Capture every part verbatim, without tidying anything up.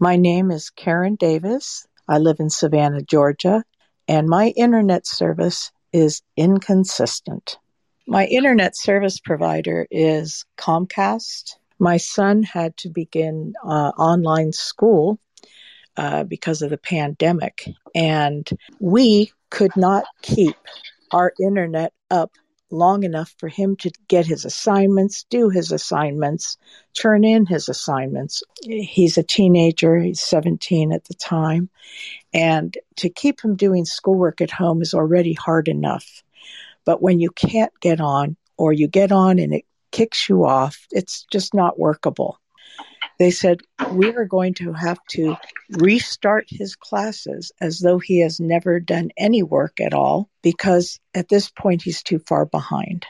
My name is Karen Davis. I live in Savannah, Georgia, and my internet service is inconsistent. My internet service provider is Comcast. My son had to begin uh, online school uh, because of the pandemic, and we could not keep our internet up long enough for him to get his assignments, do his assignments, turn in his assignments. He's a teenager, he's seventeen at the time, and to keep him doing schoolwork at home is already hard enough. But when you can't get on, or you get on and it kicks you off, it's just not workable. They said, we are going to have to restart his classes as though he has never done any work at all, because at this point he's too far behind.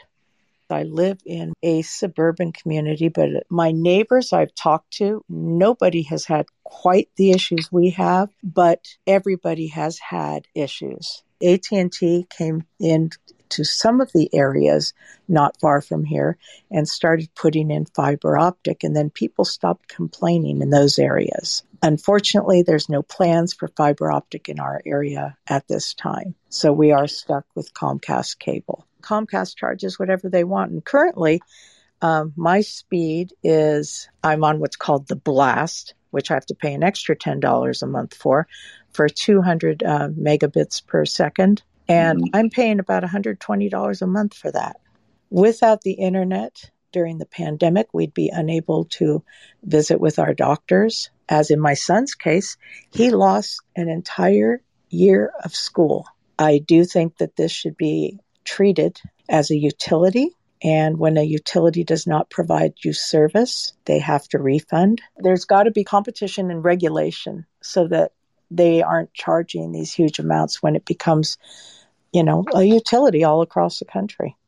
I live in a suburban community, but my neighbors I've talked to, nobody has had quite the issues we have, but everybody has had issues. A T and T came in to some of the areas not far from here and started putting in fiber optic, and then people stopped complaining in those areas. Unfortunately, there's no plans for fiber optic in our area at this time, so we are stuck with Comcast cable. Comcast charges whatever they want, and currently um, my speed is, I'm on what's called the Blast, which I have to pay an extra ten dollars a month for, for two hundred uh, megabits per second. And I'm paying about one hundred twenty dollars a month for that. Without the internet during the pandemic, we'd be unable to visit with our doctors. As in my son's case, he lost an entire year of school. I do think that this should be treated as a utility. And when a utility does not provide you service, they have to refund. There's got to be competition and regulation so that they aren't charging these huge amounts when it becomes, you know, a utility all across the country.